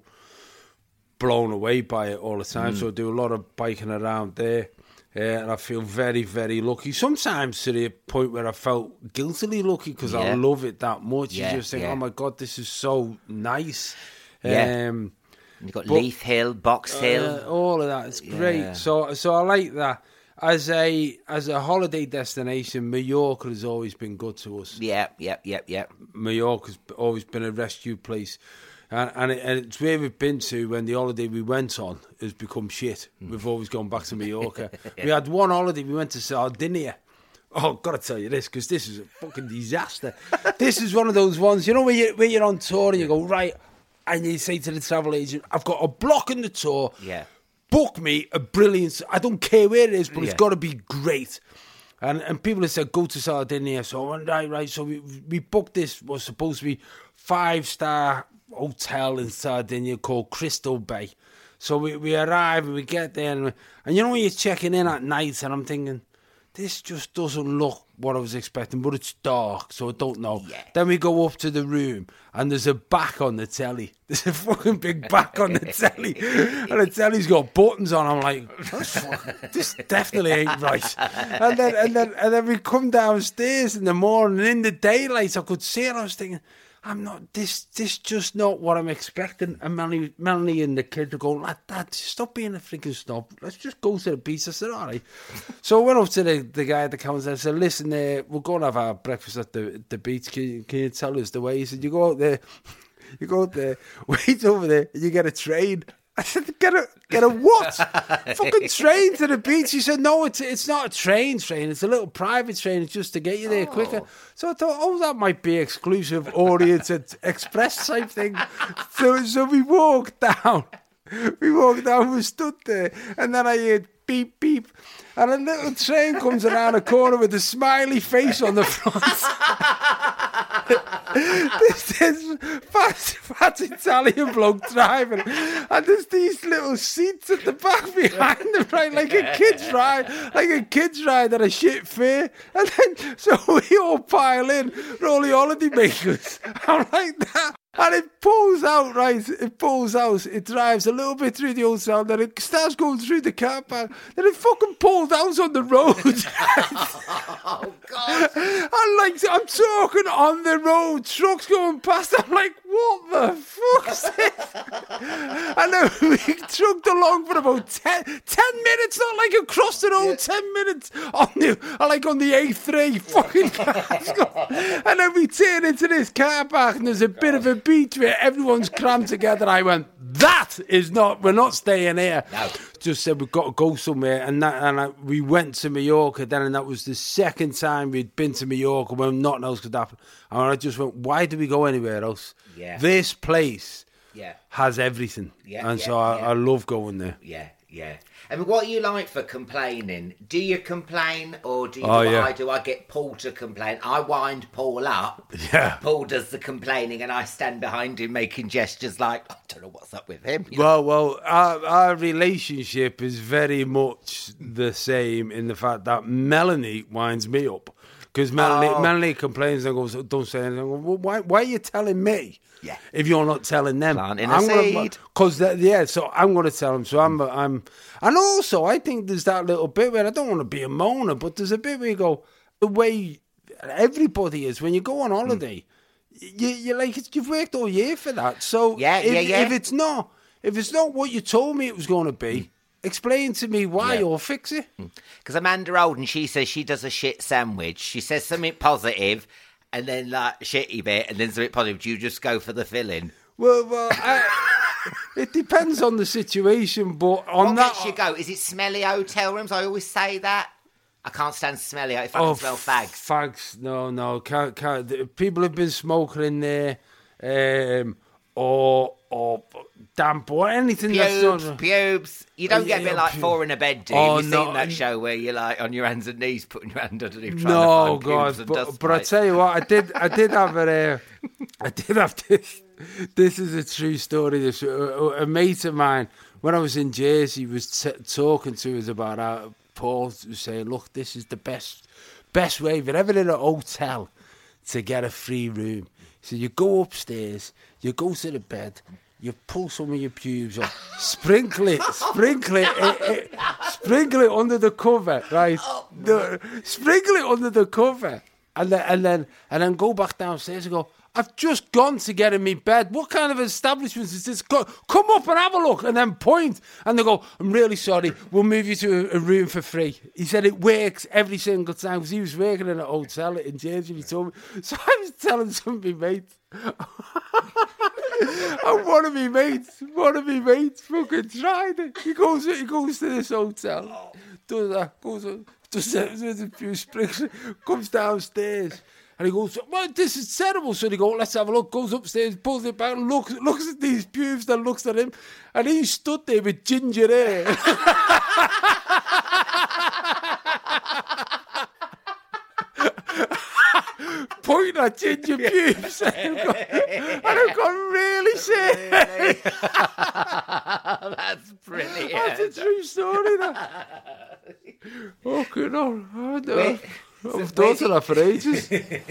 Speaker 5: blown away by it all the time.
Speaker 4: Mm.
Speaker 5: So I do a lot of biking around there. Yeah, and I feel very, very lucky. Sometimes to the point where I felt guiltily lucky because I
Speaker 4: Yeah.
Speaker 5: love it that much.
Speaker 4: Yeah,
Speaker 5: you just think,
Speaker 4: yeah.
Speaker 5: oh my God, this is so nice.
Speaker 4: Yeah.
Speaker 5: Um,
Speaker 4: You've got
Speaker 5: but-
Speaker 4: Leith Hill, Box Hill.
Speaker 5: uh, all of that. It's great.
Speaker 4: Yeah.
Speaker 5: So, so I like that. As a as a holiday destination, Mallorca has always been good to us.
Speaker 4: Yeah, yeah, yeah, yeah.
Speaker 5: Mallorca's always been a rescue place. And, and, it, and it's where we've been to when the holiday we went on has become shit. We've always gone back to Mallorca. We had one holiday, we went to Sardinia. Oh, I've got to tell you this, because this is a fucking disaster. This is one of those ones, you know, where, you, where you're on tour and you go, right, and you say to the travel agent, I've got a block in the tour.
Speaker 4: Yeah.
Speaker 5: Book me a brilliant, I don't care where it is, but
Speaker 4: Yeah.
Speaker 5: it's got to be great. And and people have said, go to Sardinia. So I went, right, right. So we, we booked this, was supposed to be five-star hotel in Sardinia called Crystal Bay. So we, we arrive and we get there. And, we, and you know when you're checking in at night and I'm thinking, this just doesn't look what I was expecting, but it's dark, so I don't know.
Speaker 4: Yeah.
Speaker 5: Then we go up to the room, and there's a back on the telly. There's a fucking big back on the telly, and the telly's got buttons on. I'm like, "That's fuck- this definitely ain't right. And then, and then, and then we come downstairs in the morning, in the daylight, I could see it. I was thinking, I'm not, this this just not what I'm expecting. And Melanie, Melanie and the kids are going, Dad, Dad, stop being a freaking snob. Let's just go to the beach. I said, all right. So I went up to the, the guy at the counter and I said, listen, uh, we're going to have our breakfast at the, the beach. Can you, can you tell us the way? He said, you go out there, you go out there, wait over there, and you get a train. I said, get a get a what? Fucking train to the beach. He said, no, it's it's not a train train. It's a little private train. It's just to get you there
Speaker 4: Oh.
Speaker 5: quicker. So I thought, oh, that might be exclusive oriented express type thing. So so we walked down. We walked down, we stood there, and then I heard beep, beep, and a little train comes around a corner with a smiley face on the front. There's this fat, fat Italian bloke driving, and there's these little seats at the back behind him, right, like a kid's ride, like a kid's ride at a shit fair. And then, so we all pile in, we're all the holiday makers. I'm like that. And it pulls out, right? It pulls out. It drives a little bit through the hotel, then it starts going through the car park. Then it fucking pulls out on the road.
Speaker 4: Oh, God.
Speaker 5: I'm like, I'm talking on the road, trucks going past. I'm like, what the fuck's this? And then we trucked along for about ten, ten minutes, not like across the road, yeah. ten minutes on the, like on the A three, fucking cars go. And then we turn into this car park and there's a bit of a beach where everyone's crammed together. I went, that is not, we're not staying here.
Speaker 4: No.
Speaker 5: Just said we've got to go somewhere, and that, and I, we went to Mallorca then, and that was the second time we'd been to Mallorca when nothing else could happen. And I just went, why do we go anywhere else?
Speaker 4: Yeah.
Speaker 5: This place
Speaker 4: yeah.
Speaker 5: has everything,
Speaker 4: yeah,
Speaker 5: and
Speaker 4: yeah,
Speaker 5: so I,
Speaker 4: yeah.
Speaker 5: I love going there.
Speaker 4: Yeah, yeah. I mean, what are you like for complaining? Do you complain, or do you
Speaker 5: Oh,
Speaker 4: do what
Speaker 5: yeah.
Speaker 4: I do? I get Paul to complain. I wind Paul up.
Speaker 5: Yeah.
Speaker 4: Paul does the complaining, and I stand behind him making gestures like, I don't know what's up with him. you know?
Speaker 5: Well, well, our, our relationship is very much the same in the fact that Melanie winds me up. Because Melanie,
Speaker 4: Oh.
Speaker 5: Melanie complains and goes, don't say anything. I go, well, why, why are you telling me?
Speaker 4: Yeah.
Speaker 5: If you're not telling them.
Speaker 4: Planting a seed.
Speaker 5: Because, yeah, so I'm going to tell them. So I'm, I'm, and also I think there's that little bit where I don't want to be a moaner, but there's a bit where you go, the way everybody is, when you go on holiday, you, you're like, you've worked all year for that. So
Speaker 4: yeah,
Speaker 5: if,
Speaker 4: yeah, yeah.
Speaker 5: if it's not, if it's not what you told me it was going to be, mm. explain to me why
Speaker 4: yeah.
Speaker 5: or fix it.
Speaker 4: Because Amanda Olden, she says she does a shit sandwich. She says something positive, and then like shitty bit, and then something positive. Do you just go for the filling?
Speaker 5: Well, well, I, it depends on the situation, but on
Speaker 4: what
Speaker 5: that,
Speaker 4: makes you go? Is it smelly hotel rooms? I always say that. I can't stand smelly. If I
Speaker 5: oh,
Speaker 4: can smell fags.
Speaker 5: Fags, no, no, can't, can't. People have been smoking in there, um, or or damp or anything.
Speaker 4: Pubes,
Speaker 5: that's not,
Speaker 4: pubes. You don't get a bit like Four in a Bed, do you?
Speaker 5: Oh,
Speaker 4: Have you
Speaker 5: no.
Speaker 4: seen that show where you're like on your hands and knees, putting your hand underneath, trying
Speaker 5: no,
Speaker 4: to find
Speaker 5: God,
Speaker 4: pubes and
Speaker 5: but,
Speaker 4: dust
Speaker 5: but I
Speaker 4: mites?
Speaker 5: tell you what, I did, I did have a, uh, I did have this. This is a true story. This a, a mate of mine, when I was in Jersey, was t- talking to us about how Paul was saying, "Look, this is the best, best way if you're ever in a hotel to get a free room. So you go upstairs, you go to the bed." You pull some of your pubes up, sprinkle it, sprinkle it, it, it, sprinkle it under the cover, right?
Speaker 4: Oh,
Speaker 5: the, sprinkle it under the cover, and then and then and then go back downstairs and go. I've just gone to get in my bed. What kind of establishment is this? Go, come up and have a look, and then point. And they go, I'm really sorry, we'll move you to a, a room for free. He said it works every single time because he was working in a hotel in Jersey. He told me. So I was telling some of my mates. And one of my mates, one of my mates fucking tried it. He goes, he goes to this hotel, does that, goes, does a few sprinkles, comes downstairs. And he goes, well, this is terrible. So they go, let's have a look. Goes upstairs, pulls it back, looks, looks at these pubes, then looks at him. And he stood there with ginger hair. Pointing at ginger pubes. And I've got, and I've got really sick.
Speaker 4: That's brilliant.
Speaker 5: That's a true story, that. Okay, no. I don't know. I've thought of that for ages.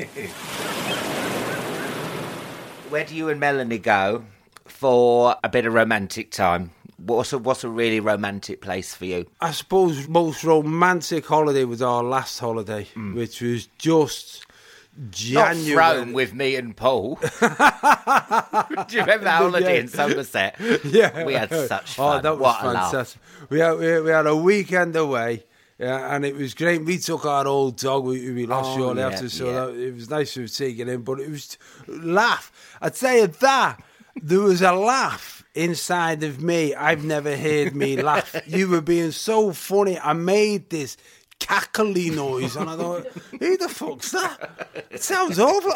Speaker 4: Where do you and Melanie go for a bit of romantic time? What's a, what's a really romantic place for you?
Speaker 5: I suppose most romantic holiday was our last holiday, mm. which was just January.
Speaker 4: Not Rome with me and Paul. Do you remember that holiday yeah. in Somerset?
Speaker 5: Yeah.
Speaker 4: We had such fun.
Speaker 5: Oh, that was
Speaker 4: what
Speaker 5: fantastic. We had, we, we had a weekend away. Yeah, and it was great. We took our old dog, we, we lost
Speaker 4: oh,
Speaker 5: shortly
Speaker 4: yeah,
Speaker 5: after, so
Speaker 4: yeah.
Speaker 5: that, it was nice to take it in, but it was laugh. I'd say at that, there was a laugh inside of me. I've never heard me laugh. You were being so funny. I made this cackly noise, and I thought, who the fuck's that? It sounds awful.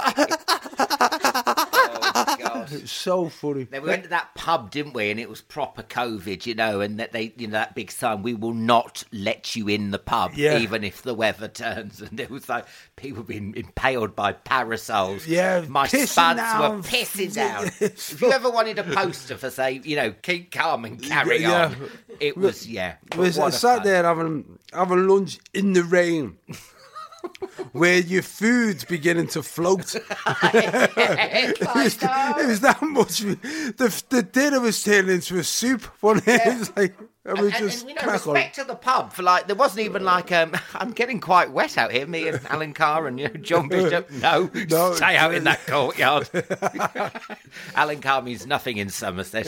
Speaker 4: Oh, God.
Speaker 5: It's so funny.
Speaker 4: Then we went to that pub, didn't we? And it was proper COVID, you know, and that they, you know, that big sign, we will not let you in the pub,
Speaker 5: yeah.
Speaker 4: even if the weather turns. And it was like people being impaled by parasols.
Speaker 5: Yeah,
Speaker 4: my spuds
Speaker 5: down.
Speaker 4: were pissing down. If you ever wanted a poster for, say, you know, keep calm and carry yeah. on, it was, yeah.
Speaker 5: We sat fun. there having having lunch in the rain. Where your food's beginning to float. it, was, it was that much. The, the dinner was turning into a soup. One yeah. it was like, and, we
Speaker 4: and,
Speaker 5: just
Speaker 4: and, you know, respect on. to the pub for like, there wasn't even like, um, I'm getting quite wet out here. Me and Alan Carr and you know, John Bishop. No, no stay out in that courtyard. Alan Carr means nothing in Somerset.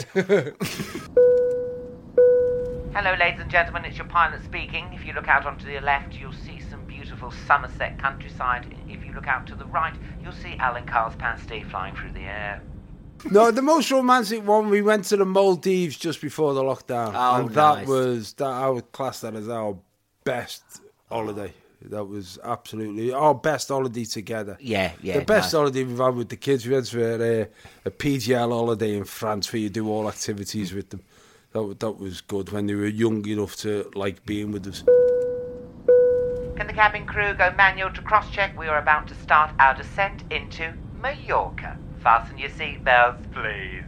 Speaker 4: Hello, ladies and gentlemen, it's your pilot speaking. If you look out onto the left, you'll see some beautiful Somerset countryside. If you look out to the right, you'll see Alan Carr's pasty flying through the air.
Speaker 5: No, the most romantic one, we went to the Maldives just before the lockdown.
Speaker 4: Oh,
Speaker 5: and that
Speaker 4: nice.
Speaker 5: was, that I would class that as our best holiday. That was absolutely our best holiday together.
Speaker 4: Yeah, yeah.
Speaker 5: The best
Speaker 4: nice.
Speaker 5: holiday we've had with the kids. We went to a, a P G L holiday in France where you do all activities with them. That, that was good when they were young enough to like being with us.
Speaker 13: Can the cabin crew go manual to cross-check? We are about to start our descent into Mallorca. Fasten your seatbelts, please.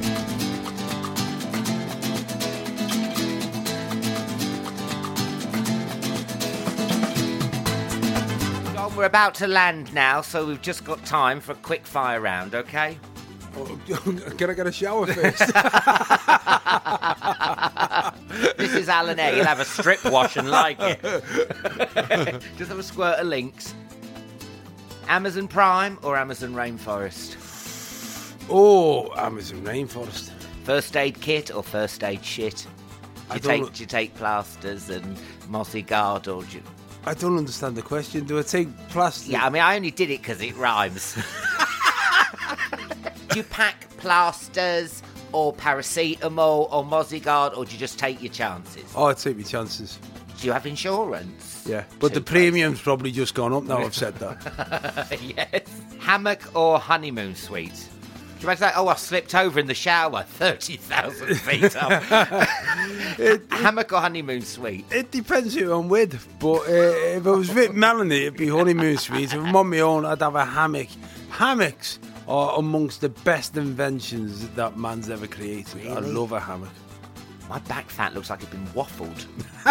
Speaker 4: John, we're about to land now, so we've just got time for a quick fire round, okay?
Speaker 5: Oh, can I get a shower first?
Speaker 4: This is Alan A. He'll have a strip wash and like it. Just have a squirt of Lynx. Amazon Prime or Amazon Rainforest?
Speaker 5: Oh, Amazon Rainforest.
Speaker 4: First aid kit or first aid shit? Do
Speaker 5: I
Speaker 4: you,
Speaker 5: don't
Speaker 4: take,
Speaker 5: know.
Speaker 4: do you take plasters and Mossy Guard or do you...
Speaker 5: I don't understand the question. Do I take plastic?
Speaker 4: Yeah, I mean, I only did it because it rhymes. Do you pack plasters or paracetamol or Mossy Guard, or do you just take your chances?
Speaker 5: Oh, I take my chances.
Speaker 4: Do you have insurance?
Speaker 5: Yeah, but the premium's probably just gone up now I've said that.
Speaker 4: Yes. Hammock or honeymoon suite? Do you imagine that? Oh, I slipped over in the shower thirty thousand feet up.
Speaker 5: it,
Speaker 4: Hammock or honeymoon suite?
Speaker 5: It depends who I'm with, but uh, if I was with Melanie, it'd be honeymoon suite. If I'm on my own, I'd have a hammock. Hammocks are amongst the best inventions that man's ever created. Really? I love a hammock.
Speaker 4: My back fat looks like it's been waffled.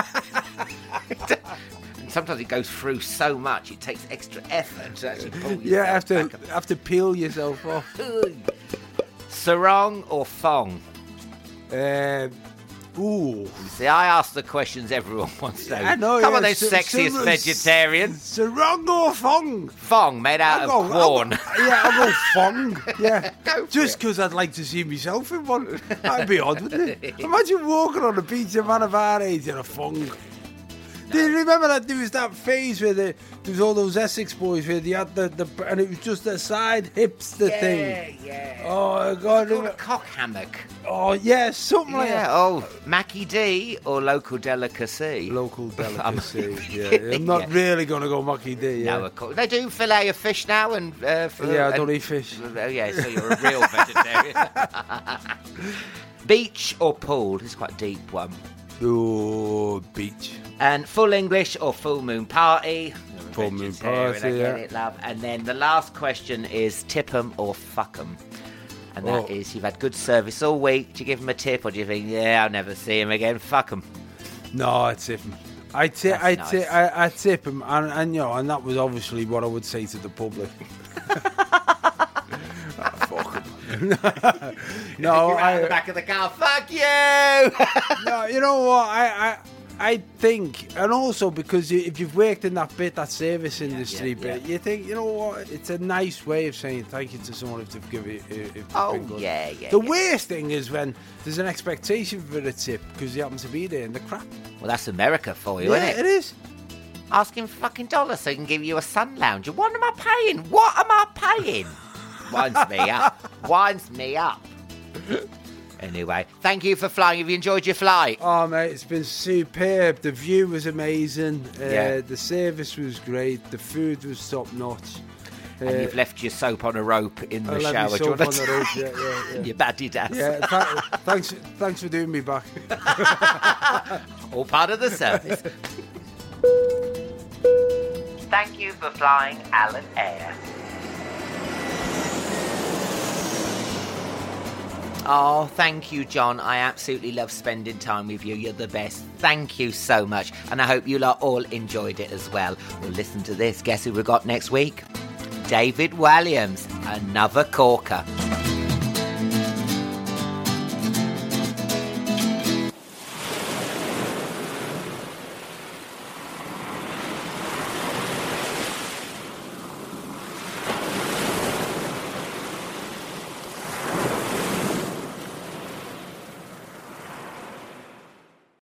Speaker 4: Sometimes it goes through so much, it takes extra effort to actually pull yourself
Speaker 5: Yeah, have to,
Speaker 4: back.
Speaker 5: have to peel yourself off.
Speaker 4: Sarong or thong?
Speaker 5: Uh, ooh.
Speaker 4: See, I ask the questions everyone wants to know.
Speaker 5: I know,
Speaker 4: Come
Speaker 5: yeah,
Speaker 4: on, those
Speaker 5: so-
Speaker 4: sexiest
Speaker 5: so-
Speaker 4: vegetarians.
Speaker 5: Sarong or thong?
Speaker 4: Thong, made out
Speaker 5: I'll
Speaker 4: of
Speaker 5: go, I'll
Speaker 4: corn.
Speaker 5: go- yeah, I'll go thong. Yeah,
Speaker 4: Go for
Speaker 5: just because I'd like to see myself in one. That'd be odd, wouldn't it? Imagine walking on the beach, a man of our age in a thong. Do you remember that there was that phase where the, there was all those Essex boys where they had the, the and it was just the side hipster
Speaker 4: Yeah,
Speaker 5: thing.
Speaker 4: yeah.
Speaker 5: Oh God!
Speaker 4: It's called a cock hammock.
Speaker 5: Oh yeah, something like
Speaker 4: Yeah,
Speaker 5: that.
Speaker 4: oh, Mackie D or local delicacy?
Speaker 5: Local delicacy. yeah,
Speaker 4: kidding,
Speaker 5: I'm not
Speaker 4: yeah.
Speaker 5: really going to go Mackie D. Yeah.
Speaker 4: No, of course. They do fillet of fish now and... Uh, for,
Speaker 5: Yeah, I
Speaker 4: and-
Speaker 5: don't eat fish.
Speaker 4: Oh, yeah, so you're a real vegetarian. Beach or pool? This is quite a deep one.
Speaker 5: Oh, beach.
Speaker 4: And full English or full moon party? You're a
Speaker 5: Full moon
Speaker 4: vegetarian,
Speaker 5: party,
Speaker 4: I get
Speaker 5: yeah.
Speaker 4: it, love. And then the last question is tip 'em or fuck 'em. And that
Speaker 5: Oh.
Speaker 4: is, you've had good service all week. Do you give them a tip or do you think, yeah, I'll never see him again? Fuck 'em.
Speaker 5: No, I tip him. I tip,
Speaker 4: That's
Speaker 5: I,
Speaker 4: nice.
Speaker 5: tip, I, I tip him, and, and you know, and that was obviously what I would say to the public. Ah, fuck 'em. no,
Speaker 4: You're out
Speaker 5: I.
Speaker 4: of the back of the car. Fuck you!
Speaker 5: No, you know what? I, I, I think, and also because you, if you've worked in that bit, that service industry
Speaker 4: yeah,
Speaker 5: bit,
Speaker 4: yeah.
Speaker 5: you think, you know what? It's a nice way of saying thank you to someone if they've given. If they've
Speaker 4: Oh,
Speaker 5: been good.
Speaker 4: yeah, yeah.
Speaker 5: The
Speaker 4: yeah.
Speaker 5: worst thing is when there's an expectation for a tip because you happen to be there in the crap.
Speaker 4: Well, that's America for you,
Speaker 5: Yeah,
Speaker 4: isn't
Speaker 5: it
Speaker 4: it?
Speaker 5: is.
Speaker 4: Ask him fucking dollars so he can give you a sun lounger. What am I paying? What am I paying? Winds me up. Winds me up. Anyway, thank you for flying. Have you enjoyed your flight?
Speaker 5: Oh, mate, it's been superb. The view was amazing. Uh,
Speaker 4: Yeah.
Speaker 5: The service was great. The food was top notch.
Speaker 4: And you've left your soap on a rope in the
Speaker 5: I left
Speaker 4: shower.
Speaker 5: my
Speaker 4: Do you
Speaker 5: soap
Speaker 4: want
Speaker 5: on
Speaker 4: to-
Speaker 5: the rope, yeah, yeah, yeah.
Speaker 4: Your baddie dads.
Speaker 5: Yeah, th- thanks, thanks for doing me back.
Speaker 4: All part of the service. Thank you for flying Alan Air. Oh, thank you, John. I absolutely love spending time with you. You're the best. Thank you so much. And I hope you lot all enjoyed it as well. Well, listen to this. Guess who we got next week? David Williams, another corker.